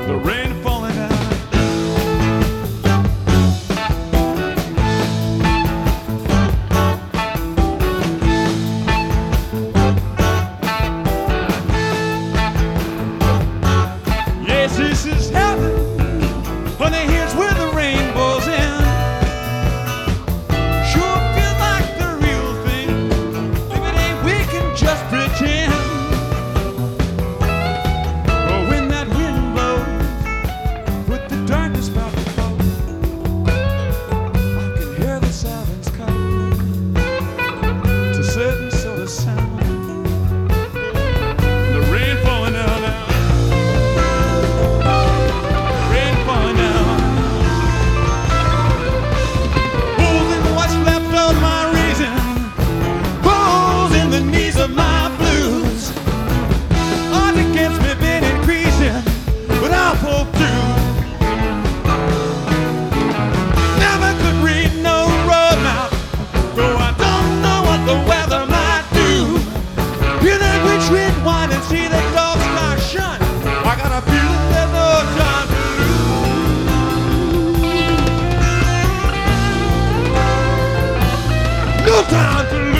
the rain falling down. Yes, this is heaven, honey, here's where the rainbow's in. Sure feel like the real thing. If it ain't, we can just pretend. But when that wind blows, with the darkness about to fall, I can hear the sirens call to certain sort of sound. The rain falling down now. Rain falling down. Holes in what's left of my reason. Holes in the knees of my blues. Odds against me been increasing, but I'll pull through. Never could read no road map, though I don't know what the weather might do. Hear that witch wind whine and see the dogs start shut. I got a feeling there's no time to lose. No time to lose.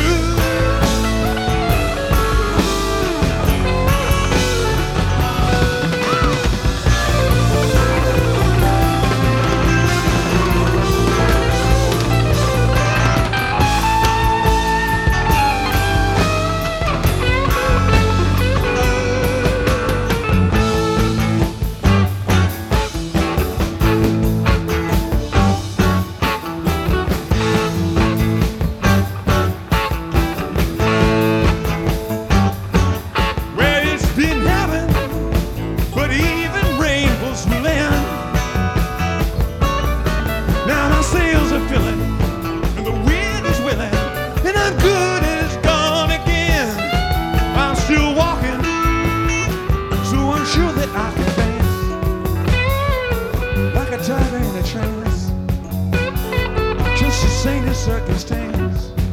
Well, it's been heaven, but even rainbows will end. Now my sails are filling, and the wind is willing, and I'm good as gone again. I'm still walking, so I'm sure that I can dance like a tiger in a trance, just the same as circumstance.